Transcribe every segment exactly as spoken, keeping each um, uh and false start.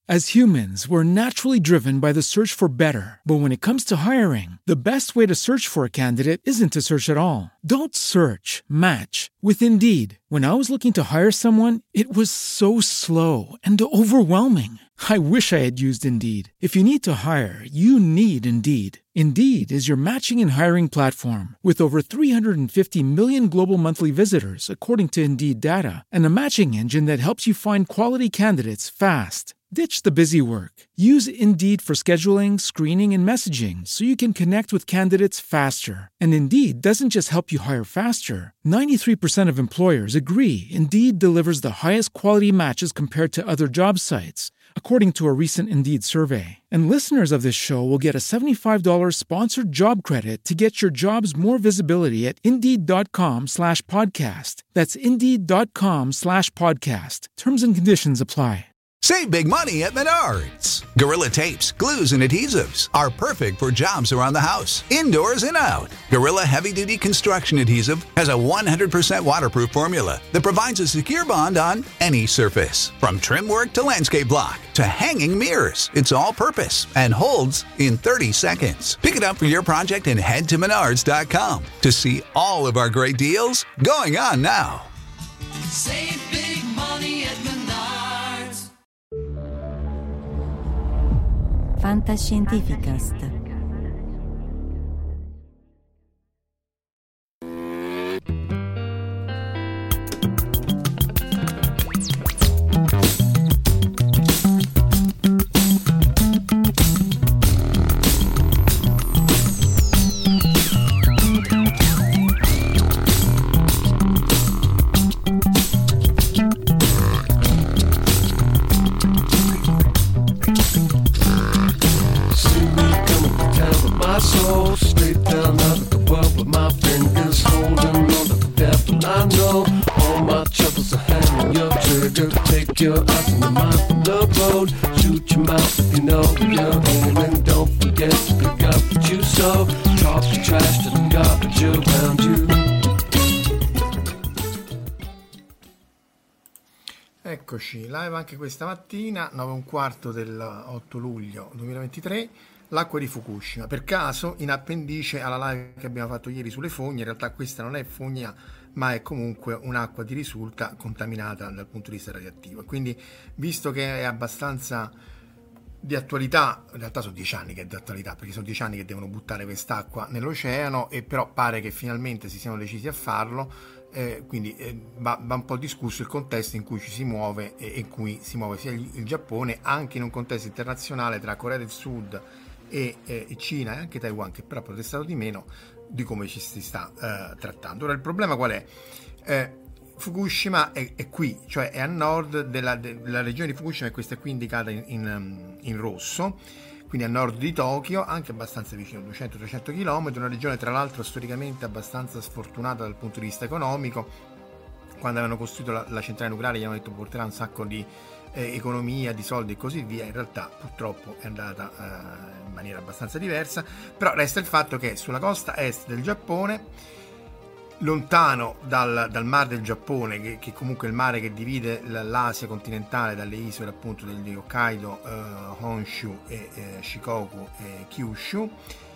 As humans, we're naturally driven by the search for better. But when it comes to hiring, the best way to search for a candidate isn't to search at all. Don't search, match with Indeed. When I was looking to hire someone, it was so slow and overwhelming. I wish I had used Indeed. If you need to hire, you need Indeed. Indeed is your matching and hiring platform with over three hundred fifty million global monthly visitors, according to Indeed data, and a matching engine that helps you find quality candidates fast. Ditch the busy work. Use Indeed for scheduling, screening, and messaging so you can connect with candidates faster. And Indeed doesn't just help you hire faster. ninety-three percent of employers agree Indeed delivers the highest quality matches compared to other job sites, according to a recent Indeed survey. And listeners of this show will get a seventy-five dollars sponsored job credit to get your jobs more visibility at Indeed.com slash podcast. That's Indeed.com slash podcast. Terms and conditions apply. Save big money at Menards. Gorilla Tapes, glues, and adhesives are perfect for jobs around the house, indoors and out. Gorilla Heavy Duty Construction Adhesive has a one hundred percent waterproof formula that provides a secure bond on any surface. From trim work to landscape block to hanging mirrors, it's all purpose and holds in thirty seconds. Pick it up for your project and head to Menards dot com to see all of our great deals going on now. Save big money at Menards. Fantascientificast. Your eyes on the mind from the road. Shoot your mouth if you know where you're aiming. Don't forget to pick up what you sow. Talk the trash to the garbage around you. Eccoci, live anche questa mattina, nove e un quarto del otto luglio duemilaventitré. L'acqua di Fukushima, per caso in appendice alla live che abbiamo fatto ieri sulle fogne. In realtà questa non è fogna, ma è comunque un'acqua di risulta contaminata dal punto di vista radioattivo. Quindi, visto che è abbastanza di attualità, in realtà sono dieci anni che è di attualità, perché sono dieci anni che devono buttare quest'acqua nell'oceano, e però pare che finalmente si siano decisi a farlo. Eh, quindi eh, va, va un po' discusso il contesto in cui ci si muove e in cui si muove sia il, il Giappone, anche in un contesto internazionale tra Corea del Sud e, eh, e Cina e anche Taiwan, che però ha protestato di meno, di come ci si sta eh, trattando. Ora il problema qual è? Eh, Fukushima è, è qui, cioè è a nord della, della regione di Fukushima, e questa è qui indicata in, in, in rosso, quindi a nord di Tokyo, anche abbastanza vicino, duecento trecento chilometri, una regione tra l'altro storicamente abbastanza sfortunata dal punto di vista economico. Quando avevano costruito la, la centrale nucleare gli hanno detto porterà un sacco di eh, economia, di soldi e così via. In realtà purtroppo è andata eh, in maniera abbastanza diversa, però resta il fatto che sulla costa est del Giappone, lontano dal, dal mar del Giappone, che, che comunque è il mare che divide l'Asia continentale dalle isole appunto di Hokkaido, eh, Honshu e eh, Shikoku e Kyushu,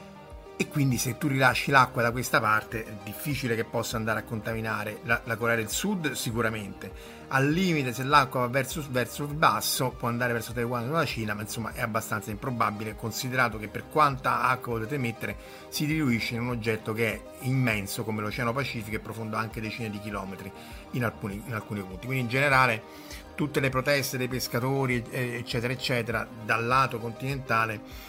e quindi se tu rilasci l'acqua da questa parte è difficile che possa andare a contaminare la, la Corea del Sud. Sicuramente al limite, se l'acqua va verso, verso il basso, può andare verso Taiwan o la Cina, ma insomma è abbastanza improbabile, considerato che per quanta acqua potete mettere si diluisce in un oggetto che è immenso come l'Oceano Pacifico e profondo anche decine di chilometri in alcuni, in alcuni punti. Quindi in generale tutte le proteste dei pescatori eccetera eccetera dal lato continentale,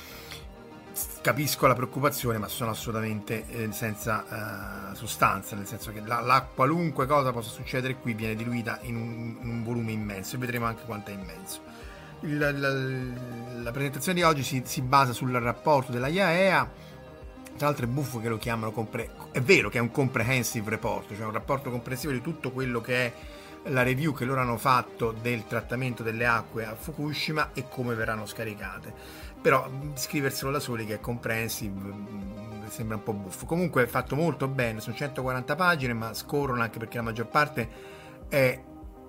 capisco la preoccupazione, ma sono assolutamente eh, senza uh, sostanza, nel senso che la, la qualunque cosa possa succedere qui viene diluita in un, in un volume immenso, e vedremo anche quanto è immenso. Il, la, la presentazione di oggi si, si basa sul rapporto della I A E A. Tra l'altro è buffo che lo chiamano compre- è vero che è un comprehensive report, cioè un rapporto comprensivo di tutto quello che è la review che loro hanno fatto del trattamento delle acque a Fukushima e come verranno scaricate. Però scriverselo da soli che è comprehensive sembra un po' buffo. Comunque è fatto molto bene, sono centoquaranta pagine, ma scorrono, anche perché la maggior parte è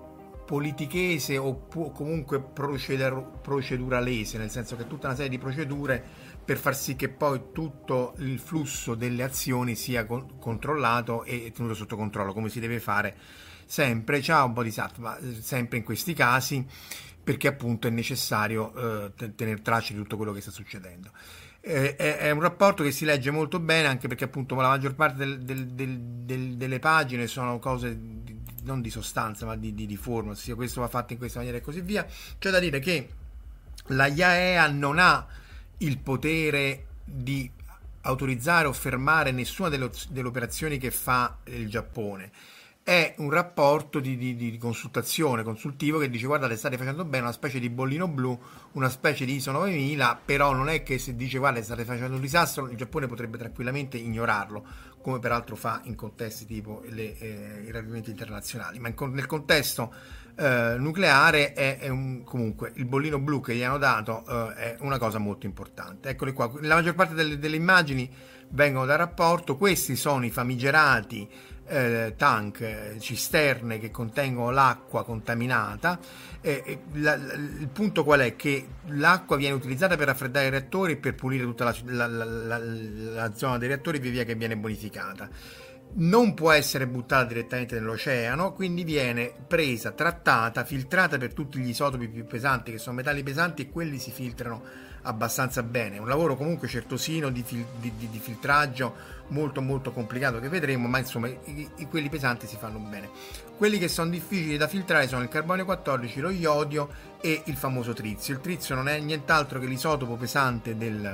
politichese o pu- comunque proceder- proceduralese, nel senso che tutta una serie di procedure per far sì che poi tutto il flusso delle azioni sia con- controllato e tenuto sotto controllo, come si deve fare sempre. C'è un bodhisattva sempre in questi casi, perché appunto è necessario eh, tenere traccia di tutto quello che sta succedendo. Eh, è, è un rapporto che si legge molto bene, anche perché appunto la maggior parte del, del, del, del, delle pagine sono cose di, non di sostanza ma di, di, di forma, ossia questo va fatto in questa maniera e così via. C'è da dire che la I A E A non ha il potere di autorizzare o fermare nessuna delle, delle operazioni che fa il Giappone. È un rapporto di, di, di consultazione, consultivo, che dice: guardate, state facendo bene, una specie di bollino blu, una specie di I S O novemila, però non è che se dice guarda state facendo un disastro, il Giappone potrebbe tranquillamente ignorarlo, come peraltro fa in contesti tipo le, eh, i rapimenti internazionali. Ma in, nel contesto eh, nucleare è, è un, comunque il bollino blu che gli hanno dato eh, è una cosa molto importante. Eccoli qua, la maggior parte delle, delle immagini vengono dal rapporto. Questi sono i famigerati Eh, tank, eh, cisterne che contengono l'acqua contaminata. Eh, eh, la, la, il punto qual è? Che l'acqua viene utilizzata per raffreddare i reattori e per pulire tutta la, la, la, la zona dei reattori via via che viene bonificata. Non può essere buttata direttamente nell'oceano, quindi viene presa, trattata, filtrata per tutti gli isotopi più pesanti, che sono metalli pesanti, e quelli si filtrano abbastanza bene. Un lavoro comunque certosino di, fil- di, di, di filtraggio molto molto complicato che vedremo, ma insomma i, i, quelli pesanti si fanno bene. Quelli che sono difficili da filtrare sono il carbonio quattordici, lo iodio e il famoso trizio. Il trizio non è nient'altro che l'isotopo pesante del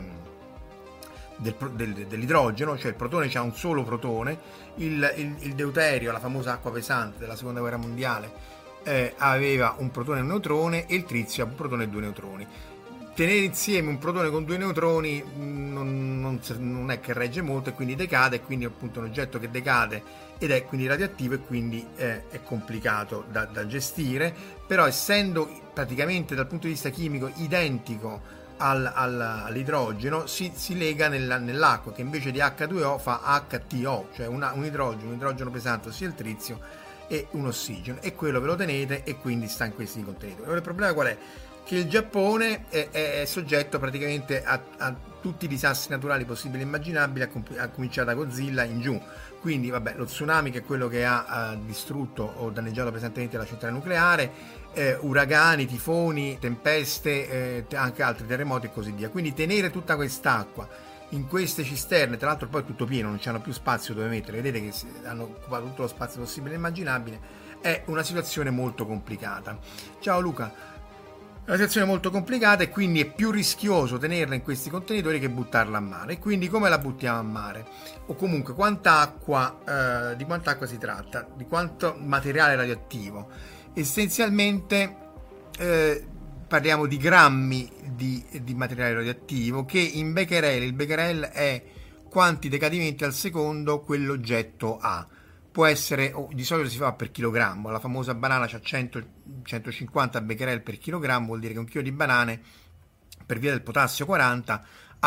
Del, del, dell'idrogeno, cioè il protone c'ha un solo protone, il, il, il deuterio, la famosa acqua pesante della seconda guerra mondiale, eh, aveva un protone e un neutrone, e il trizio ha un protone e due neutroni. Tenere insieme un protone con due neutroni non, non, non è che regge molto, e quindi decade, e quindi è appunto un oggetto che decade ed è quindi radioattivo, e quindi eh, è complicato da, da gestire. Però essendo praticamente dal punto di vista chimico identico Al, al, all'idrogeno, si, si lega nella, nell'acqua, che invece di acca due o fa acca ti o, cioè una, un idrogeno, un idrogeno pesante, ossia il trizio, e un ossigeno, e quello ve lo tenete, e quindi sta in questi contenitori. Allora il problema qual è? Che il Giappone è, è, è soggetto praticamente a, a tutti i disastri naturali possibili e immaginabili, a, comp- a cominciare da Godzilla in giù. Quindi vabbè, lo tsunami, che è quello che ha, ha distrutto o danneggiato pesantemente la centrale nucleare, Eh, uragani, tifoni, tempeste, eh, anche altri terremoti e così via. Quindi tenere tutta quest'acqua in queste cisterne, tra l'altro poi è tutto pieno, non c'hanno più spazio dove mettere, vedete che hanno occupato tutto lo spazio possibile e immaginabile, è una situazione molto complicata. Ciao Luca. È una situazione molto complicata, e quindi è più rischioso tenerla in questi contenitori che buttarla a mare. E quindi come la buttiamo a mare? O comunque quanta acqua, eh, di quanta acqua si tratta? Di quanto materiale radioattivo? Essenzialmente eh, parliamo di grammi di, di materiale radioattivo, che in becquerel, il becquerel è quanti decadimenti al secondo quell'oggetto ha. Può essere, oh, di solito si fa per chilogrammo, la famosa banana ha cento centocinquanta becquerel per chilogrammo, vuol dire che un chilo di banane, per via del potassio quaranta,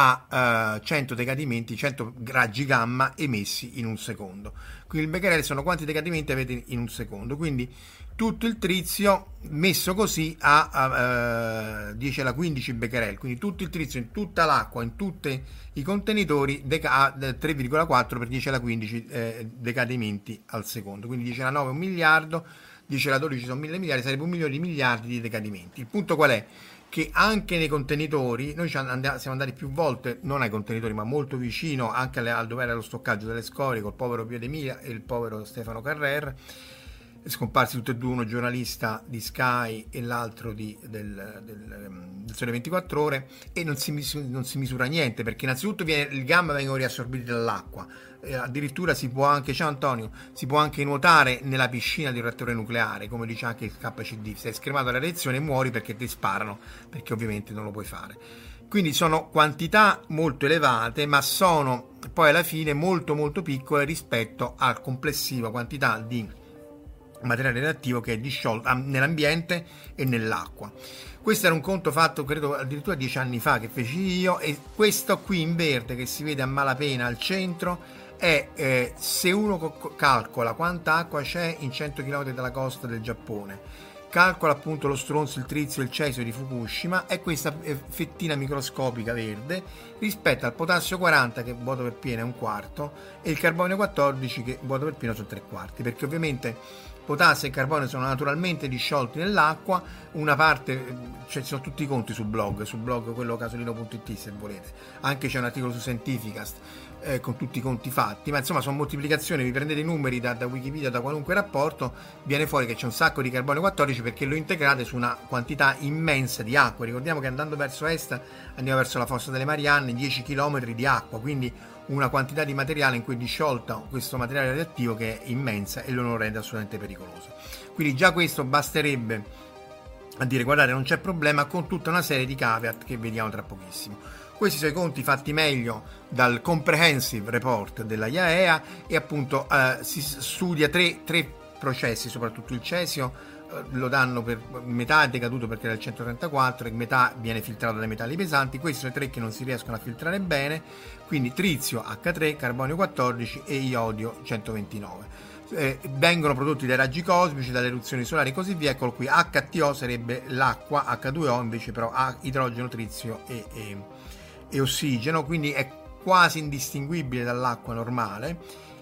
ha uh, cento decadimenti, cento raggi gamma emessi in un secondo. Quindi il becquerel sono quanti decadimenti avete in un secondo. Quindi tutto il trizio messo così ha uh, dieci alla quindici becquerel, quindi tutto il trizio in tutta l'acqua, in tutti i contenitori, deca- tre virgola quattro per dieci alla quindici eh, decadimenti al secondo. Quindi dieci alla nove è un miliardo, dieci alla dodici sono mille miliardi, sarebbe un milione di miliardi di decadimenti. Il punto qual è? Che anche nei contenitori, noi siamo andati più volte, non ai contenitori ma molto vicino anche alle, al dove era lo stoccaggio delle scorie, col povero Pio De Mila e il povero Stefano Carrer, scomparsi tutti e due, uno giornalista di Sky e l'altro di, del, del, del Sole ventiquattro Ore, e non si, non si misura niente, perché innanzitutto viene, il gamma vengono riassorbiti dall'acqua, eh, addirittura si può anche, ciao Antonio, si può anche nuotare nella piscina di un reattore nucleare, come dice anche il K C D, sei scremato alla reazione e muori perché ti sparano, perché ovviamente non lo puoi fare. Quindi sono quantità molto elevate, ma sono poi alla fine molto molto piccole rispetto alla complessiva quantità di materiale radioattivo che è disciolto nell'ambiente e nell'acqua. Questo era un conto fatto credo addirittura dieci anni fa che feci io, e questo qui in verde che si vede a malapena al centro è eh, se uno co- calcola quanta acqua c'è in cento chilometri dalla costa del Giappone calcola appunto lo stronzo, il trizio e il cesio di Fukushima, è questa fettina microscopica verde rispetto al potassio quaranta che vuoto per pieno è un quarto e il carbonio quattordici che vuoto per pieno sono tre quarti, perché ovviamente potassio e carbonio sono naturalmente disciolti nell'acqua, una parte, cioè ci sono tutti i conti sul blog, sul blog quello casolino punto it se volete, anche c'è un articolo su Scientificast eh, con tutti i conti fatti, ma insomma sono moltiplicazioni, vi prendete i numeri da, da Wikipedia, da qualunque rapporto, viene fuori che c'è un sacco di carbonio quattordici perché lo integrate su una quantità immensa di acqua. Ricordiamo che andando verso est andiamo verso la fossa delle Marianne, dieci chilometri di acqua, quindi una quantità di materiale in cui è disciolta questo materiale radioattivo che è immensa e lo rende assolutamente pericoloso. Quindi già questo basterebbe a dire guardate non c'è problema, con tutta una serie di caveat che vediamo tra pochissimo. Questi sono i conti fatti meglio dal Comprehensive Report della I A E A e appunto eh, si studia tre, tre processi, soprattutto il cesio eh, lo danno per metà è decaduto perché era il centotrentaquattro e metà viene filtrato dai metalli pesanti. Questi sono i tre che non si riescono a filtrare bene, quindi trizio acca tre, carbonio quattordici e iodio centoventinove. Eh, vengono prodotti dai raggi cosmici, dalle eruzioni solari e così via. Eccolo qui, acca ti o sarebbe l'acqua, acca due o invece però ha idrogeno, trizio e, e, e ossigeno, quindi è quasi indistinguibile dall'acqua normale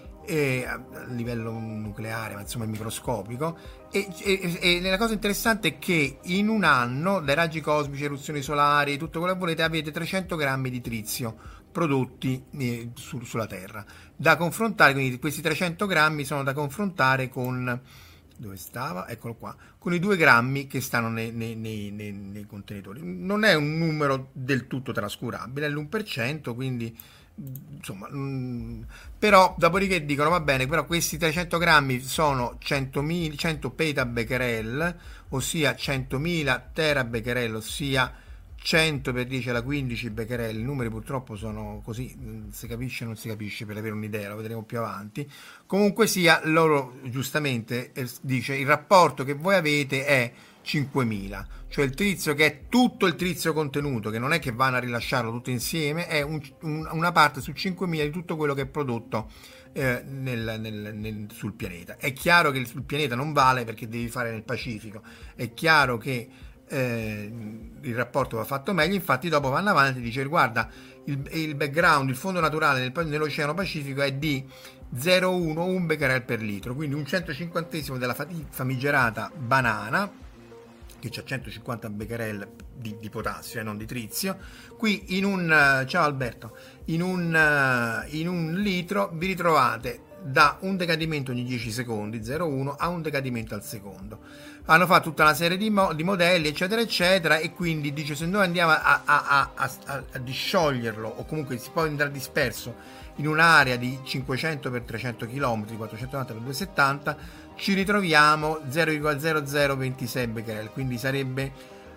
e, a livello nucleare, ma insomma è microscopico. E, e, e la cosa interessante è che in un anno dai raggi cosmici, eruzioni solari, tutto quello che volete, avete trecento grammi di trizio prodotti eh, su, sulla Terra da confrontare, quindi questi trecento grammi sono da confrontare con dove stava? Eccolo qua, con i due grammi che stanno nei, nei, nei, nei, nei contenitori. Non è un numero del tutto trascurabile, è l'uno per cento, quindi insomma mh, però dopodiché dicono va bene, però questi trecento grammi sono centomila, cento petabecquerel, ossia centomila terabecquerel, ossia cento per dieci alla quindici becquerel. I numeri purtroppo sono così, si capisce o non si capisce, per avere un'idea lo vedremo più avanti. Comunque sia, loro giustamente eh, dice il rapporto che voi avete è cinquemila, cioè il trizio che è tutto il trizio contenuto, che non è che vanno a rilasciarlo tutto insieme, è un, un, una parte su cinquemila di tutto quello che è prodotto eh, nel, nel, nel, sul pianeta. È chiaro che sul pianeta non vale perché devi fare nel Pacifico, è chiaro che Eh, il rapporto va fatto meglio, infatti dopo vanno avanti e dice guarda il, il background, il fondo naturale nel, nell'Oceano Pacifico è di zero virgola uno becquerel per litro, quindi un centocinquantesimo della famigerata banana che c'ha centocinquanta becquerel di, di potassio e eh, non di trizio. Qui in un ciao Alberto in un, in un litro vi ritrovate da un decadimento ogni dieci secondi, zero virgola uno, a un decadimento al secondo. Hanno fatto tutta una serie di, mo- di modelli eccetera eccetera e quindi dice se noi andiamo a, a, a, a, a discioglierlo o comunque si può andare disperso in un'area di cinquecento per trecento chilometri, quattrocentonovanta per duecentosettanta, ci ritroviamo zero virgola zero zero ventisei becquerel, quindi sarebbe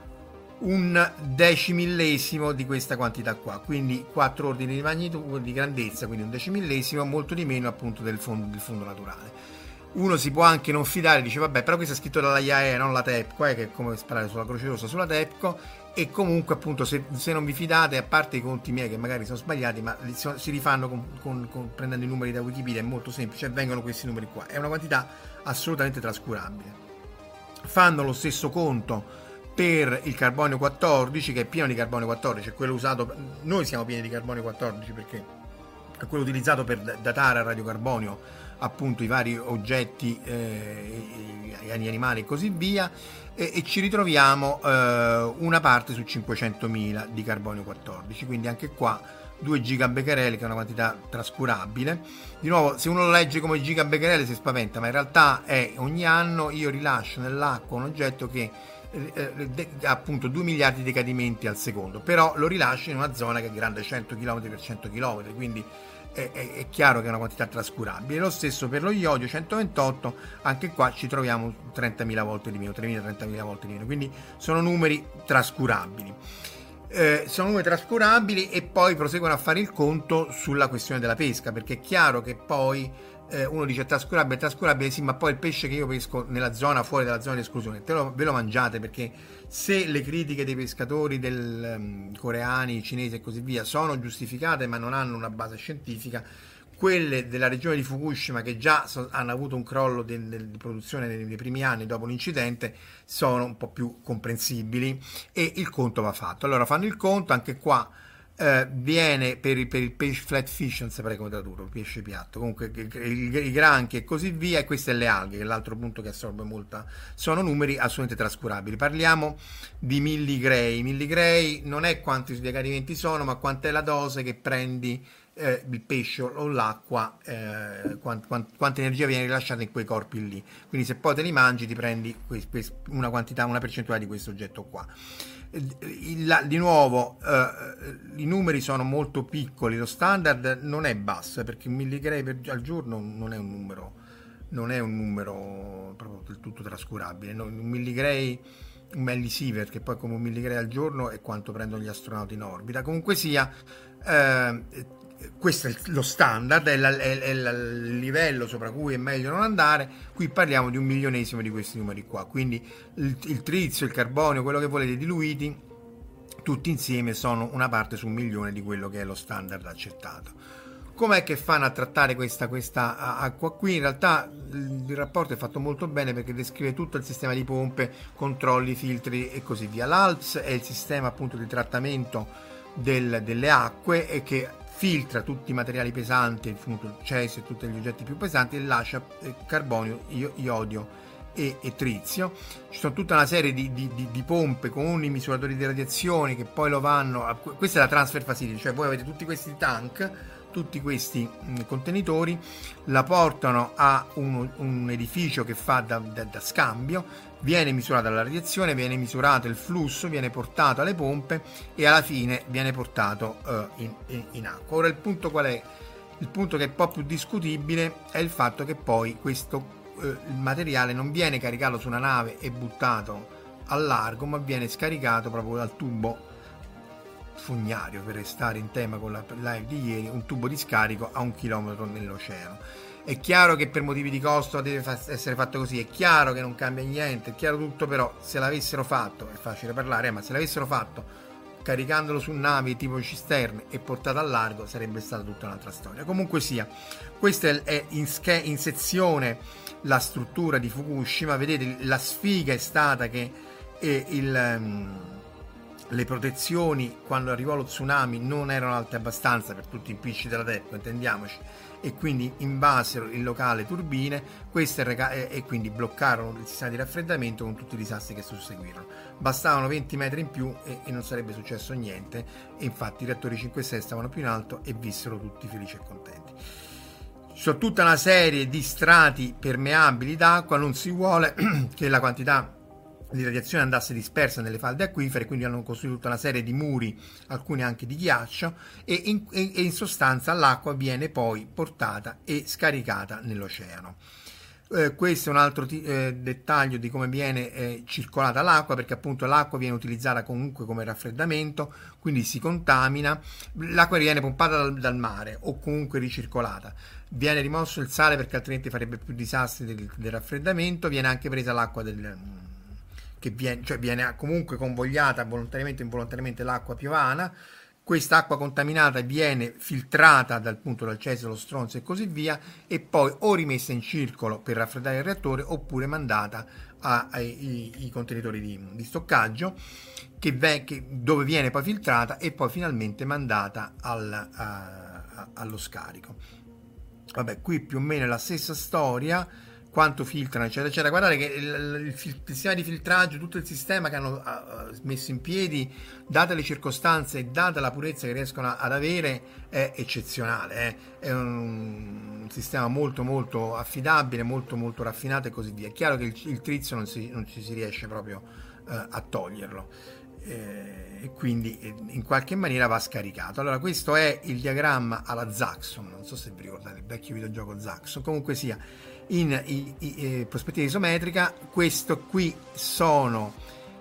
un decimillesimo di questa quantità qua, quindi quattro ordini di magnitudo di grandezza, quindi un decimillesimo, molto di meno appunto del fondo, del fondo naturale. Uno si può anche non fidare, dice vabbè però questo è scritto dalla I A E A, non la TEPCO, eh, che è come sparare sulla Croce Rossa sulla TEPCO, e comunque appunto se, se non vi fidate, a parte i conti miei che magari sono sbagliati, ma si rifanno con, con, con, prendendo i numeri da Wikipedia, è molto semplice, vengono questi numeri qua, è una quantità assolutamente trascurabile. Fanno lo stesso conto per il carbonio quattordici, che è pieno di carbonio quattordici, è quello usato, noi siamo pieni di carbonio quattordici perché è quello utilizzato per datare a radiocarbonio appunto i vari oggetti, eh, gli animali e così via, e, e ci ritroviamo eh, una parte su cinquecentomila di carbonio quattordici, quindi anche qua due gigabecquerel, che è una quantità trascurabile. Di nuovo, se uno lo legge come gigabecquerel si spaventa, ma in realtà è ogni anno io rilascio nell'acqua un oggetto che eh, de, appunto due miliardi di decadimenti al secondo, però lo rilascio in una zona che è grande cento chilometri per cento chilometri, quindi È, è, è chiaro che è una quantità trascurabile. Lo stesso per lo iodio centoventotto, anche qua ci troviamo trentamila volte di meno, tremila trentamila volte di meno, quindi sono numeri trascurabili. Eh, sono numeri trascurabili e poi proseguono a fare il conto sulla questione della pesca, perché è chiaro che poi eh, uno dice trascurabile, trascurabile, sì, ma poi il pesce che io pesco nella zona, fuori dalla zona di esclusione, te lo, ve lo mangiate, perché se le critiche dei pescatori del, um, coreani, cinesi e così via sono giustificate ma non hanno una base scientifica, quelle della regione di Fukushima, che già so, hanno avuto un crollo di, di produzione nei, nei primi anni dopo l'incidente, sono un po' più comprensibili e il conto va fatto. Allora fanno il conto, anche qua eh, viene per il, per il pesce flat fish, non saprei come tradurlo, pesce piatto, comunque i granchi e così via, e queste le alghe, che è l'altro punto che assorbe molta, sono numeri assolutamente trascurabili. Parliamo di milligray. Milligray non è quanti sbiagamenti sono, ma quant'è la dose che prendi Eh, il pesce o l'acqua, eh, quant, quant, quanta energia viene rilasciata in quei corpi lì. Quindi se poi te li mangi ti prendi que, que, una quantità, una percentuale di questo oggetto qua. Il, la, di nuovo eh, i numeri sono molto piccoli, lo standard non è basso, perché un milligray per, al giorno non è un numero non è un numero proprio del tutto trascurabile. No, un milligray, un millisievert, che poi come un milligray al giorno è quanto prendono gli astronauti in orbita. Comunque sia, eh, questo è lo standard, è, la, è, è il livello sopra cui è meglio non andare. Qui parliamo di un milionesimo di questi numeri qua, quindi il, il trizio, il carbonio, quello che volete diluiti, tutti insieme sono una parte su un milione di quello che è lo standard accettato. Com'è che fanno a trattare questa, questa acqua qui? In realtà il, il rapporto è fatto molto bene, perché descrive tutto il sistema di pompe, controlli, filtri e così via. L'A L P S è il sistema appunto di trattamento del, delle acque, e che filtra tutti i materiali pesanti, il cesio e tutti gli oggetti più pesanti, e lascia carbonio, iodio e, e trizio. Ci sono tutta una serie di, di, di, di pompe con i misuratori di radiazione che poi lo vanno a, questa è la transfer facility, cioè voi avete tutti questi tank, tutti questi mh, contenitori, la portano a un, un edificio che fa da, da, da scambio, viene misurata la radiazione, viene misurato il flusso, viene portato alle pompe e alla fine viene portato uh, in, in, in acqua. Ora il punto qual è? Il punto che è un po' più discutibile è il fatto che poi questo uh, il materiale non viene caricato su una nave e buttato al largo, ma viene scaricato proprio dal tubo fognario, per restare in tema con la live di ieri, un tubo di scarico a un chilometro nell'oceano. È chiaro che per motivi di costo deve fa- essere fatto così, è chiaro che non cambia niente, è chiaro tutto, però se l'avessero fatto, è facile parlare, eh, ma se l'avessero fatto caricandolo su navi tipo cisterne e portato al largo, sarebbe stata tutta un'altra storia. Comunque sia, questa è in, sch- in sezione la struttura di Fukushima. Vedete, la sfiga è stata che eh, il... Um, le protezioni quando arrivò lo tsunami non erano alte abbastanza per tutti i impicci della Tepco, intendiamoci, e quindi invasero il locale turbine, queste rega- e, e quindi bloccarono il sistema di raffreddamento con tutti i disastri che susseguirono. Bastavano venti metri in più e, e non sarebbe successo niente, e infatti i reattori cinque e sei stavano più in alto e vissero tutti felici e contenti. Ci sono tutta una serie di strati permeabili d'acqua, non si vuole che la quantità di radiazione andasse dispersa nelle falde acquifere, quindi hanno costruito tutta una serie di muri, alcuni anche di ghiaccio, e in, e in sostanza l'acqua viene poi portata e scaricata nell'oceano. Eh, questo è un altro t- eh, dettaglio di come viene eh, circolata l'acqua, perché appunto l'acqua viene utilizzata comunque come raffreddamento, quindi si contamina. L'acqua viene pompata dal, dal mare o comunque ricircolata, viene rimosso il sale perché altrimenti farebbe più disastri del, del raffreddamento, viene anche presa l'acqua del che viene, cioè viene comunque convogliata volontariamente o involontariamente l'acqua piovana. Questa acqua contaminata viene filtrata dal punto del cesio, lo stronzo e così via, e poi o rimessa in circolo per raffreddare il reattore, oppure mandata ai, ai, ai contenitori di, di stoccaggio, che, ve, che dove viene poi filtrata e poi finalmente mandata al, a, a, allo scarico. Vabbè, qui più o meno è la stessa storia, quanto filtrano eccetera eccetera. Guardate che il, il, il sistema di filtraggio, tutto il sistema che hanno uh, messo in piedi, date le circostanze e data la purezza che riescono a, ad avere, è eccezionale, eh? È un, un sistema molto molto affidabile, molto molto raffinato e così via. È chiaro che il, il trizio non, si, non ci si riesce proprio uh, a toglierlo, eh, e quindi eh, in qualche maniera va scaricato. Allora, questo è il diagramma alla Zaxxon, non so se vi ricordate il vecchio videogioco Zaxxon. Comunque sia, in i, i, eh, prospettiva isometrica, questo qui sono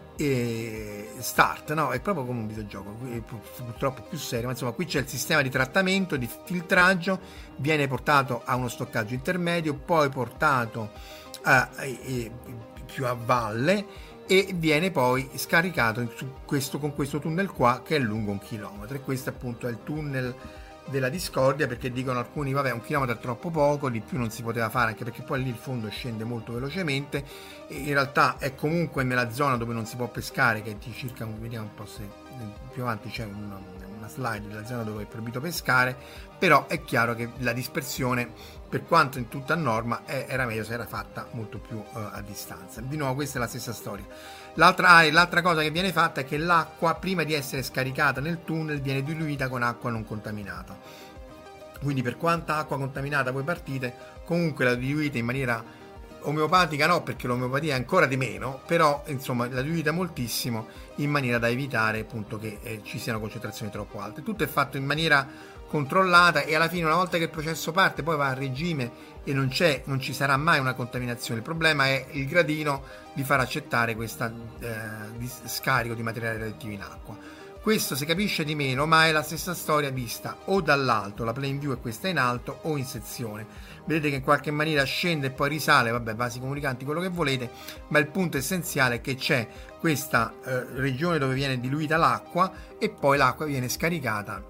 eh, start, no? È proprio come un videogioco, qui, purtroppo più serio, ma insomma qui c'è il sistema di trattamento, di filtraggio, viene portato a uno stoccaggio intermedio, poi portato a, a, a, più a valle, e viene poi scaricato su questo, con questo tunnel qua che è lungo un chilometro, e questo appunto è il tunnel della discordia, perché dicono alcuni vabbè un chilometro è troppo poco, di più non si poteva fare, anche perché poi lì il fondo scende molto velocemente e in realtà è comunque nella zona dove non si può pescare, che è di circa, vediamo un po' se più avanti c'è una, una slide della zona dove è proibito pescare, però è chiaro che la dispersione, per quanto in tutta norma, è, era meglio se era fatta molto più uh, a distanza. Di nuovo questa è la stessa storia. L'altra, ah, l'altra cosa che viene fatta è che l'acqua, prima di essere scaricata nel tunnel, viene diluita con acqua non contaminata. Quindi per quanta acqua contaminata voi partite, comunque la diluite in maniera omeopatica, no, perché l'omeopatia è ancora di meno, però insomma la diluite moltissimo in maniera da evitare appunto che eh, ci siano concentrazioni troppo alte. Tutto è fatto in maniera controllata e alla fine, una volta che il processo parte, poi va a regime e non c'è, non ci sarà mai una contaminazione. Il problema è il gradino di far accettare questo eh, scarico di materiali radioattivi in acqua. Questo si capisce di meno, ma è la stessa storia vista o dall'alto, la plane view è questa in alto, o in sezione. Vedete che in qualche maniera scende e poi risale, vabbè, vasi comunicanti, quello che volete, ma il punto essenziale è che c'è questa eh, regione dove viene diluita l'acqua e poi l'acqua viene scaricata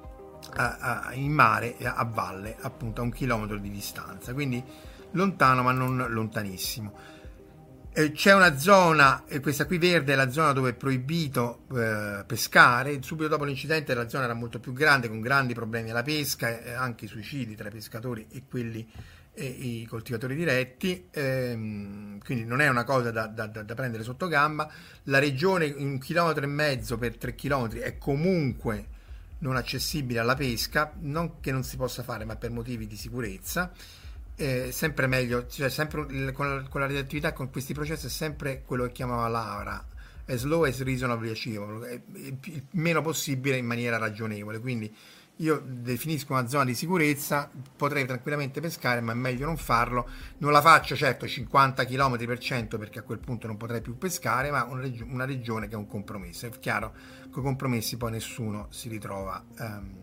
a, a, in mare, a valle, appunto a un chilometro di distanza, quindi lontano ma non lontanissimo. C'è una zona, questa qui verde è la zona dove è proibito eh, pescare. Subito dopo l'incidente la zona era molto più grande, con grandi problemi alla pesca e anche suicidi tra i pescatori e quelli e i coltivatori diretti, ehm, quindi non è una cosa da, da, da prendere sotto gamba. La regione, un chilometro e mezzo per tre chilometri, è comunque non accessibile alla pesca, non che non si possa fare, ma per motivi di sicurezza. Eh, sempre meglio, cioè sempre con la, con la radioattività, con questi processi è sempre quello che chiamava Laura, as low as reasonably achievable, il meno possibile in maniera ragionevole. Quindi io definisco una zona di sicurezza, potrei tranquillamente pescare, ma è meglio non farlo. Non la faccio certo cinquanta chilometri per cento, perché a quel punto non potrei più pescare, ma una, reg- una regione che è un compromesso. È chiaro, con i compromessi poi nessuno si ritrova um,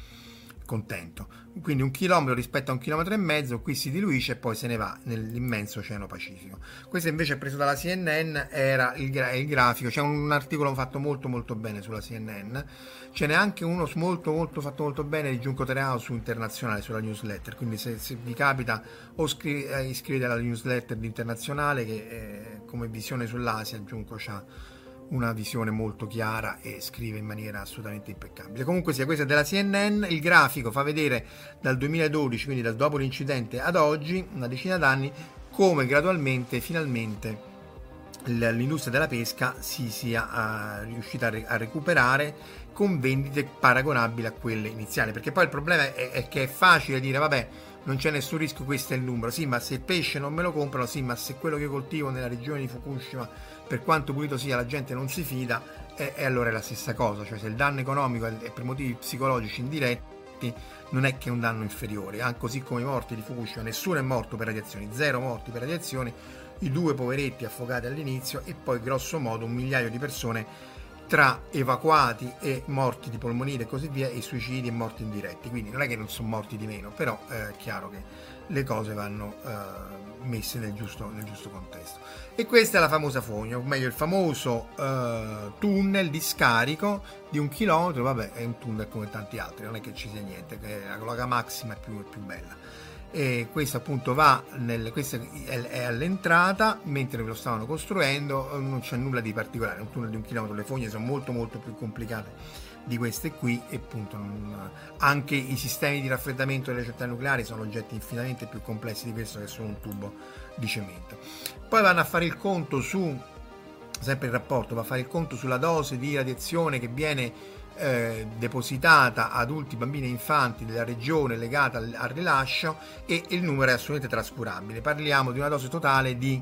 contento. Quindi un chilometro rispetto a un chilometro e mezzo, qui si diluisce e poi se ne va nell'immenso Oceano Pacifico. Questo invece è preso dalla C N N, era il, gra- il grafico. C'è un articolo fatto molto molto bene sulla C N N, ce n'è anche uno molto molto fatto molto bene di Giunco Tereao su Internazionale, sulla newsletter, quindi se, se vi capita o scri- eh, iscrivetevi alla newsletter di Internazionale, che eh, come visione sull'Asia Giunco c'ha una visione molto chiara e scrive in maniera assolutamente impeccabile. Comunque sia, questa è della C N N. Il grafico fa vedere dal duemiladodici, quindi dal dopo l'incidente ad oggi, una decina d'anni, come gradualmente finalmente l'industria della pesca si sia uh, riuscita a, re- a recuperare con vendite paragonabili a quelle iniziali, perché poi il problema è, è che è facile dire vabbè, non c'è nessun rischio, questo è il numero. Sì, ma se il pesce non me lo comprano, sì, ma se quello che coltivo nella regione di Fukushima, per quanto pulito sia, la gente non si fida, e, e allora è la stessa cosa. Cioè, se il danno economico è per motivi psicologici indiretti, non è che è un danno inferiore. Ah, così come i morti di Fukushima, nessuno è morto per radiazioni, zero morti per radiazioni, i due poveretti affogati all'inizio e poi grosso modo un migliaio di persone tra evacuati e morti di polmonite e così via, e suicidi e morti indiretti. Quindi non è che non sono morti di meno, però è chiaro che le cose vanno uh, messe nel giusto, nel giusto contesto. E questa è la famosa fogna, o meglio il famoso uh, tunnel di scarico di un chilometro. Vabbè, è un tunnel come tanti altri, non è che ci sia niente, che la cloaca massima è più, è più bella. E questo appunto va nel, questa è, è all'entrata, mentre lo stavano costruendo non c'è nulla di particolare, un tunnel di un chilometro. Le fogne sono molto molto più complicate di queste qui e appunto non, anche i sistemi di raffreddamento delle centrali nucleari sono oggetti infinitamente più complessi di questo, che è solo un tubo di cemento. Poi vanno a fare il conto su, sempre il rapporto va a fare il conto sulla dose di radiazione che viene Eh, depositata adulti, bambini e infanti della regione legata al, al rilascio, e il numero è assolutamente trascurabile. Parliamo di una dose totale di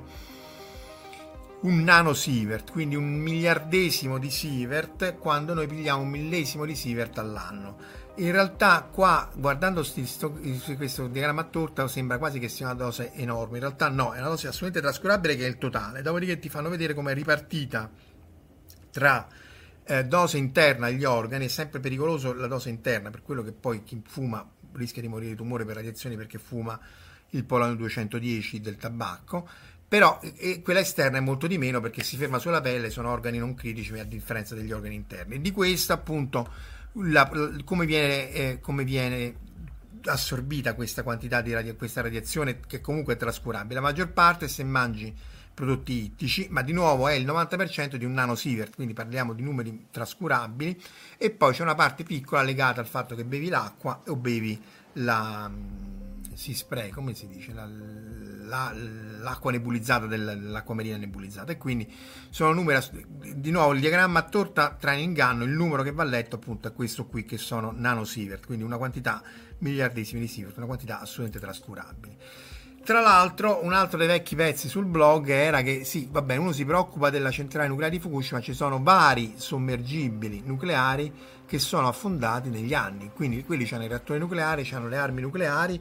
un nanosievert, quindi un miliardesimo di sievert, quando noi pigliamo un millesimo di sievert all'anno. In realtà qua, guardando sti, sto, questo diagramma a torta, sembra quasi che sia una dose enorme. In realtà no, è una dose assolutamente trascurabile, che è il totale. Dopodiché ti fanno vedere come è ripartita tra Eh, dose interna agli organi. È sempre pericoloso la dose interna, per quello che poi chi fuma rischia di morire di tumore per radiazioni, perché fuma il polonio duecentodieci del tabacco. però e quella esterna è molto di meno perché si ferma sulla pelle, sono organi non critici a differenza degli organi interni. Di questo appunto la, come viene eh, come viene assorbita questa quantità di radio, questa radiazione che comunque è trascurabile. La maggior parte se mangi prodotti ittici, ma di nuovo è il novanta per cento di un nanosievert, quindi parliamo di numeri trascurabili, e poi c'è una parte piccola legata al fatto che bevi l'acqua o bevi la si spray, come si dice, la, la, l'acqua nebulizzata dell'acqua marina nebulizzata, e quindi sono numeri, di nuovo il diagramma a torta trae in inganno, il numero che va letto appunto è questo qui, che sono nanosievert, quindi una quantità miliardesimi di sievert, una quantità assolutamente trascurabile. Tra l'altro, un altro dei vecchi pezzi sul blog era che sì, va bene, uno si preoccupa della centrale nucleare di Fukushima, ci sono vari sommergibili nucleari che sono affondati negli anni, quindi quelli hanno i reattori nucleari, hanno le armi nucleari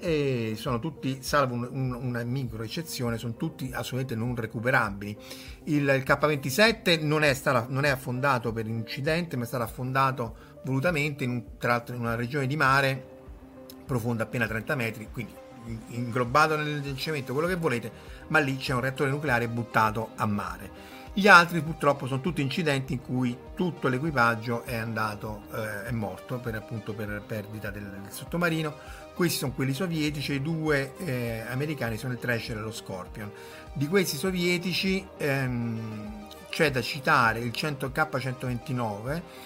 e sono tutti, salvo un, un, una micro eccezione, sono tutti assolutamente non recuperabili. Il, il K ventisette non è, stato, non è affondato per incidente, ma è stato affondato volutamente in, un, tra l'altro in una regione di mare profonda appena trenta metri, quindi inglobato nel cemento, quello che volete, ma lì c'è un reattore nucleare buttato a mare. Gli altri purtroppo sono tutti incidenti in cui tutto l'equipaggio è andato eh, è morto per appunto per perdita del, del sottomarino. Questi sono quelli sovietici, i due eh, americani sono il Thresher e lo Scorpion. Di questi sovietici ehm, c'è da citare il cento K centoventinove,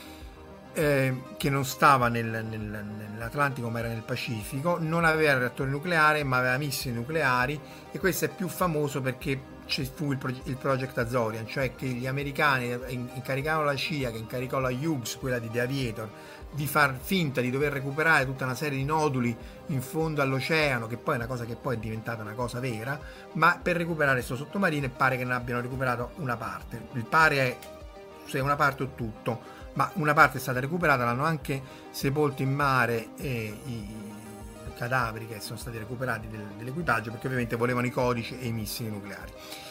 Eh, che non stava nel, nel, nell'Atlantico ma era nel Pacifico, non aveva reattore nucleare ma aveva missili nucleari, e questo è più famoso perché ci fu il, proge- il Project Azorian, cioè che gli americani incaricarono la C I A, che incaricò la Hughes, quella di The Aviator, di far finta di dover recuperare tutta una serie di noduli in fondo all'oceano, che poi è una cosa che poi è diventata una cosa vera, ma per recuperare questo sottomarino, e pare che ne abbiano recuperato una parte. Il pare è se una parte o tutto, ma una parte è stata recuperata, l'hanno anche sepolto in mare eh, i cadaveri che sono stati recuperati del, dell'equipaggio, perché ovviamente volevano i codici e i missili nucleari,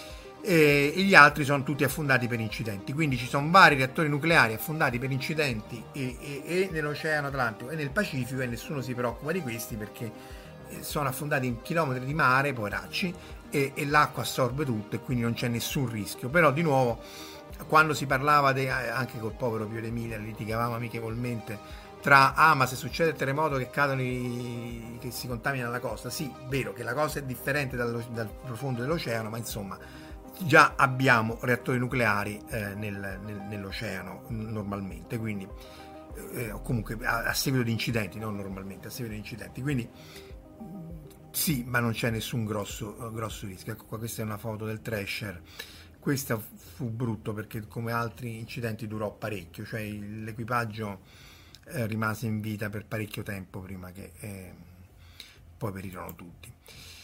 e, e gli altri sono tutti affondati per incidenti. Quindi ci sono vari reattori nucleari affondati per incidenti e, e, e nell'Oceano Atlantico e nel Pacifico, e nessuno si preoccupa di questi perché sono affondati in chilometri di mare, poveracci, e, e l'acqua assorbe tutto e quindi non c'è nessun rischio. Però di nuovo, quando si parlava de, anche col povero Pio D'Emilia litigavamo amichevolmente tra ah ma se succede il terremoto che cadono i, che si contamina la costa, sì, vero che la cosa è differente dal, dal profondo dell'oceano, ma insomma già abbiamo reattori nucleari eh, nel, nel, nell'oceano normalmente, quindi eh, comunque a, a seguito di incidenti, non normalmente, a seguito di incidenti, quindi sì, ma non c'è nessun grosso, grosso rischio. Ecco qua, questa è una foto del Thresher. Questa fu brutto perché come altri incidenti durò parecchio, cioè l'equipaggio eh, rimase in vita per parecchio tempo prima che eh, poi perirono tutti.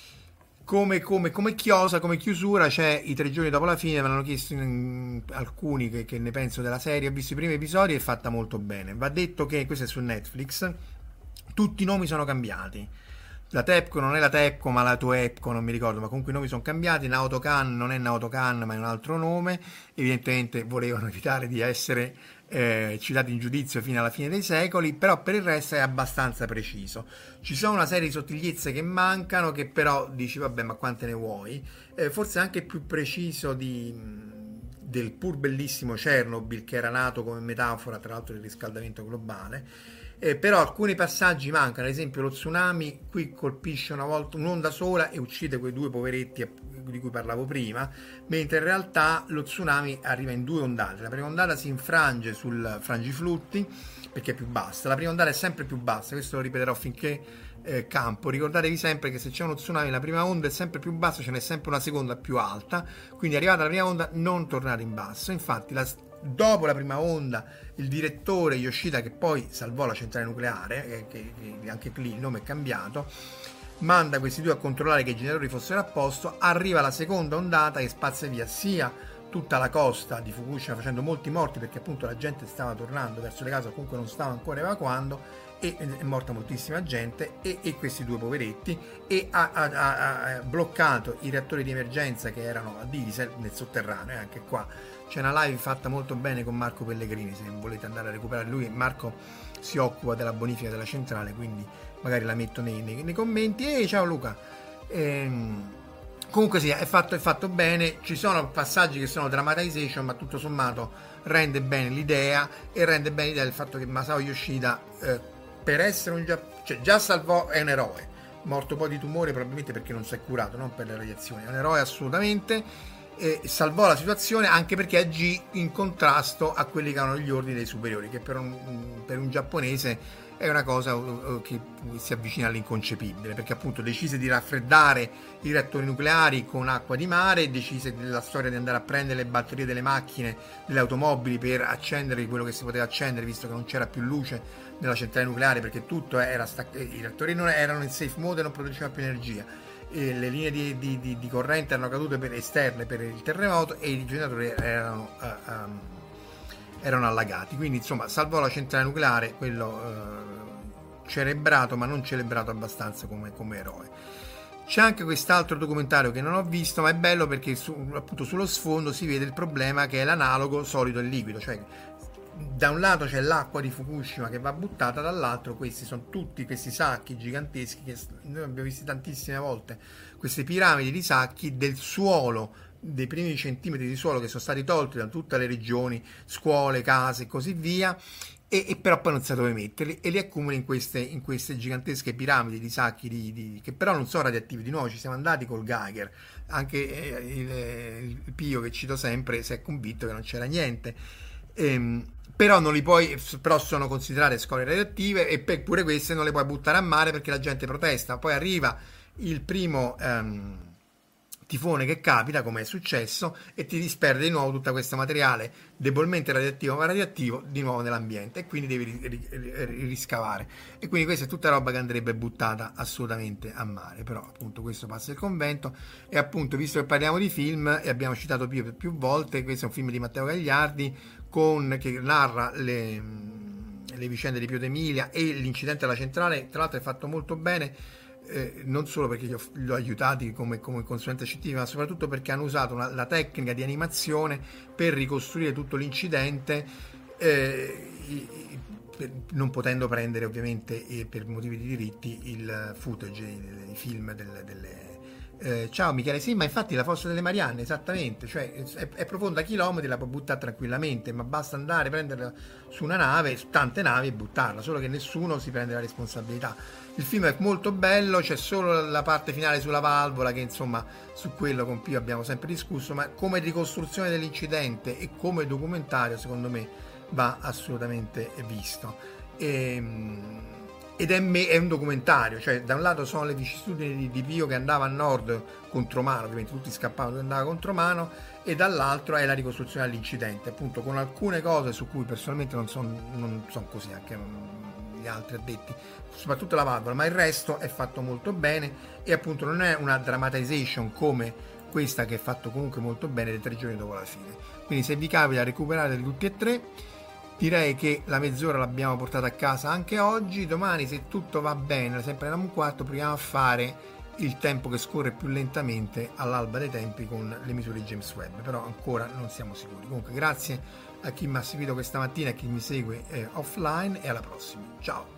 Come, come, come chiosa, come chiusura, c'è i tre giorni dopo la fine, me l'hanno chiesto in, alcuni che, che ne penso della serie, ho visto i primi episodi e è fatta molto bene. Va detto che, questo è su Netflix, tutti i nomi sono cambiati. La Tepco non è la Tepco ma la Toepco, non mi ricordo, ma comunque i nomi sono cambiati. Naotokan non è Naotokan ma è un altro nome, evidentemente volevano evitare di essere eh, citati in giudizio fino alla fine dei secoli, però per il resto è abbastanza preciso. Ci sono una serie di sottigliezze che mancano, che però dici vabbè, ma quante ne vuoi, eh, forse anche più preciso di, del pur bellissimo Chernobyl, che era nato come metafora tra l'altro del riscaldamento globale. Eh, però alcuni passaggi mancano, ad esempio lo tsunami qui colpisce una volta un'onda sola e uccide quei due poveretti di cui parlavo prima, mentre in realtà lo tsunami arriva in due ondate. La prima ondata si infrange sul frangiflutti perché è più bassa, la prima ondata è sempre più bassa, questo lo ripeterò finché eh, campo. Ricordatevi sempre che se c'è uno tsunami la prima onda è sempre più bassa, ce n'è sempre una seconda più alta, quindi arrivata la prima onda non tornate in basso. Infatti la dopo la prima onda il direttore Yoshida, che poi salvò la centrale nucleare, che, che anche lì il nome è cambiato, manda questi due a controllare che i generatori fossero a posto. Arriva la seconda ondata che spazza via sia tutta la costa di Fukushima, facendo molti morti perché appunto la gente stava tornando verso le case o comunque non stava ancora evacuando, e è morta moltissima gente, e, e questi due poveretti, e ha, ha, ha bloccato i reattori di emergenza che erano a diesel nel sotterraneo. E anche qua c'è una live fatta molto bene con Marco Pellegrini, se volete andare a recuperare. Lui, Marco, si occupa della bonifica della centrale, quindi magari la metto nei, nei, nei commenti. E ciao Luca, ehm, Comunque sì, è fatto, è fatto bene, ci sono passaggi che sono dramatization, ma tutto sommato rende bene l'idea, e rende bene l'idea del fatto che Masao Yoshida, eh, per essere un già, cioè già salvò, è un eroe, morto poi di tumore probabilmente perché non si è curato, non per le radiazioni, è un eroe assolutamente, e salvò la situazione anche perché agì in contrasto a quelli che erano gli ordini dei superiori, che per un, per un giapponese è una cosa che si avvicina all'inconcepibile, perché appunto decise di raffreddare i reattori nucleari con acqua di mare, decise la storia di andare a prendere le batterie delle macchine, delle automobili per accendere quello che si poteva accendere, visto che non c'era più luce nella centrale nucleare, perché tutto era stac- i reattori non erano in safe mode e non producevano più energia, e le linee di, di, di, di corrente erano cadute per esterne per il terremoto e i generatori erano uh, um, erano allagati, quindi insomma salvò la centrale nucleare, quello eh, celebrato, ma non celebrato abbastanza come, come eroe. C'è anche quest'altro documentario che non ho visto, ma è bello perché su, appunto sullo sfondo si vede il problema che è l'analogo solido e liquido, cioè da un lato c'è l'acqua di Fukushima che va buttata, dall'altro questi sono tutti questi sacchi giganteschi che noi abbiamo visto tantissime volte, queste piramidi di sacchi del suolo, dei primi centimetri di suolo che sono stati tolti da tutte le regioni, scuole, case e così via, e, e però poi non sa dove metterli, e li accumuli in queste, in queste gigantesche piramidi di sacchi di, di, che però non sono radioattivi. Di nuovo ci siamo andati col Geiger, anche eh, il, il Pio che cito sempre si è convinto che non c'era niente, ehm, però non li puoi, però sono considerate scorie radioattive, e per pure queste non le puoi buttare a mare perché la gente protesta. Poi arriva il primo ehm, tifone che capita, come è successo, e ti disperde di nuovo tutto questo materiale debolmente radioattivo ma radioattivo di nuovo nell'ambiente, e quindi devi ri- ri- riscavare, e quindi questa è tutta roba che andrebbe buttata assolutamente a mare. Però appunto questo passa il convento, e appunto visto che parliamo di film e abbiamo citato più, più volte, questo è un film di Matteo Gagliardi con, che narra le, le vicende di Pio D'Emilia e l'incidente alla centrale. Tra l'altro è fatto molto bene, Eh, non solo perché li ho, li ho aiutati come, come consulente scientifico, ma soprattutto perché hanno usato una, la tecnica di animazione per ricostruire tutto l'incidente, eh, i, per, non potendo prendere ovviamente eh, per motivi di diritti il footage, i, i film delle, delle eh, ciao Michele, sì, ma infatti la fossa delle Marianne, esattamente, cioè è, è profonda chilometri, la può buttare tranquillamente, ma basta andare, prenderla su una nave, su tante navi, e buttarla, solo che nessuno si prende la responsabilità. Il film è molto bello, c'è solo la parte finale sulla valvola che insomma su quello con Pio abbiamo sempre discusso, ma come ricostruzione dell'incidente e come documentario secondo me va assolutamente visto. E, ed è, me, è un documentario, cioè da un lato sono le vicissitudini di, di Pio che andava a nord contro mano, ovviamente tutti scappavano, lui andava contro mano, e dall'altro è la ricostruzione dell'incidente, appunto con alcune cose su cui personalmente non sono non son così, anche gli altri addetti, soprattutto la valvola, ma il resto è fatto molto bene, e appunto non è una dramatization come questa che è fatto comunque molto bene dei tre giorni dopo la fine. Quindi se vi capita recuperate tutti e tre, direi che la mezz'ora l'abbiamo portata a casa anche oggi. Domani, se tutto va bene, sempre nella un quarto, proviamo a fare il tempo che scorre più lentamente all'alba dei tempi con le misure di James Webb, però ancora non siamo sicuri. Comunque grazie a chi mi ha seguito questa mattina e a chi mi segue eh, offline, e alla prossima, ciao.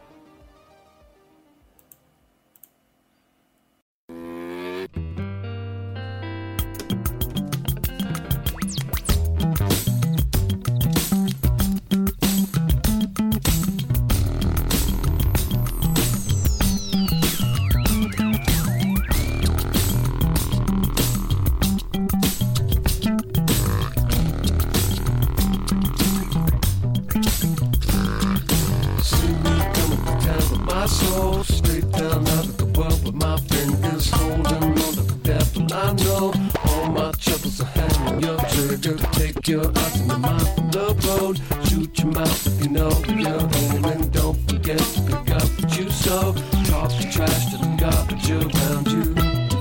Your eyes in the mouth of the road. Shoot your mouth if you know you're aiming. Don't forget to pick up what you sow. Toss the trash to the garbage around you.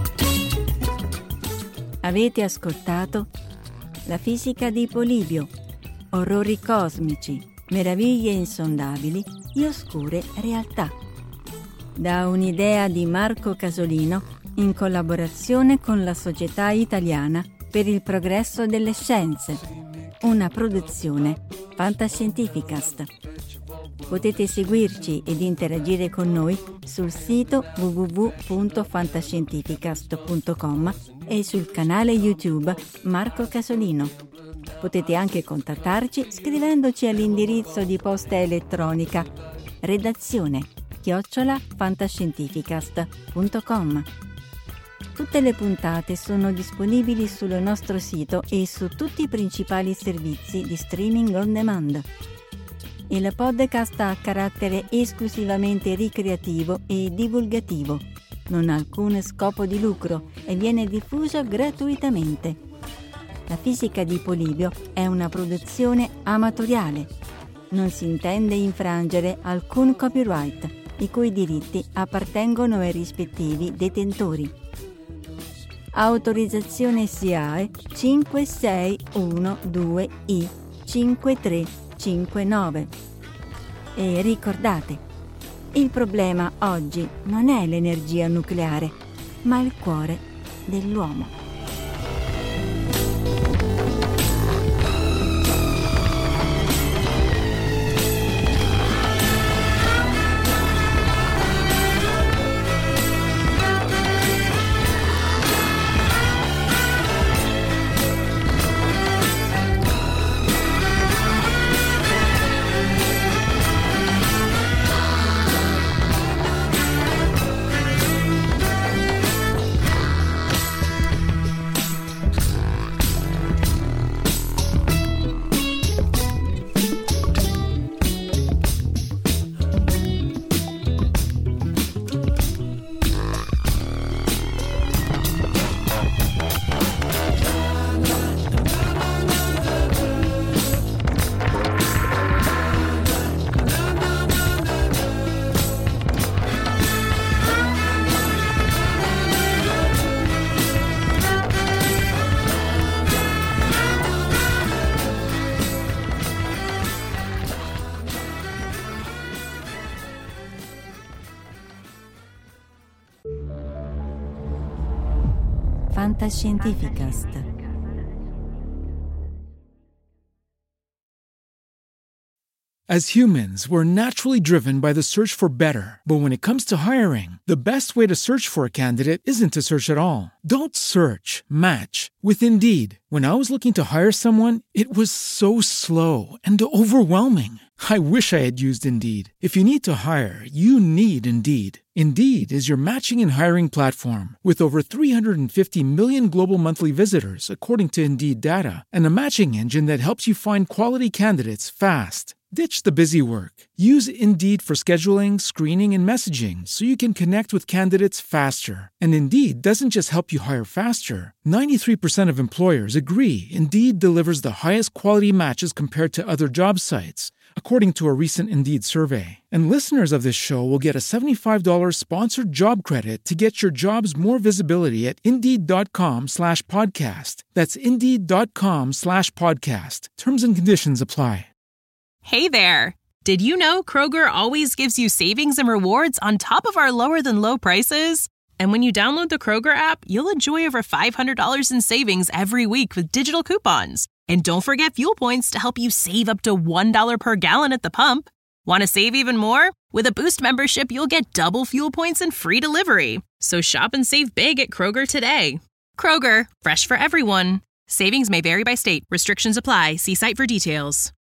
Avete ascoltato La fisica di Polibio, orrori cosmici, meraviglie insondabili e oscure realtà. Da un'idea di Marco Casolino in collaborazione con la Società Italiana per il Progresso delle Scienze, una produzione Fantascientificast. Potete seguirci ed interagire con noi sul sito w w w punto fantascientificast punto com e sul canale YouTube Marco Casolino. Potete anche contattarci scrivendoci all'indirizzo di posta elettronica redazione chiocciola fantascientificast punto com. Tutte le puntate sono disponibili sul nostro sito e su tutti i principali servizi di streaming on demand. Il podcast ha carattere esclusivamente ricreativo e divulgativo, non ha alcun scopo di lucro e viene diffuso gratuitamente. La fisica di Polibio è una produzione amatoriale. Non si intende infrangere alcun copyright, i cui diritti appartengono ai rispettivi detentori. Autorizzazione S I A E cinque sei uno due I cinque tre cinque nove. E ricordate, il problema oggi non è l'energia nucleare, ma il cuore dell'uomo. Fantascientificast. As humans, we're naturally driven by the search for better. But when it comes to hiring, the best way to search for a candidate isn't to search at all. Don't search, match with Indeed. When I was looking to hire someone, it was so slow and overwhelming. I wish I had used Indeed. If you need to hire, you need Indeed. Indeed is your matching and hiring platform with over three hundred fifty million global monthly visitors, according to Indeed data, and a matching engine that helps you find quality candidates fast. Ditch the busy work. Use Indeed for scheduling, screening, and messaging so you can connect with candidates faster. And Indeed doesn't just help you hire faster. ninety-three percent of employers agree Indeed delivers the highest quality matches compared to other job sites, according to a recent Indeed survey. And listeners of this show will get a seventy-five dollars sponsored job credit to get your jobs more visibility at Indeed.com slash podcast. That's Indeed.com slash podcast. Terms and conditions apply. Hey there! Did you know Kroger always gives you savings and rewards on top of our lower-than-low prices? And when you download the Kroger app, you'll enjoy over five hundred dollars in savings every week with digital coupons. And don't forget fuel points to help you save up to one dollar per gallon at the pump. Want to save even more? With a Boost membership, you'll get double fuel points and free delivery. So shop and save big at Kroger today. Kroger, fresh for everyone. Savings may vary by state. Restrictions apply. See site for details.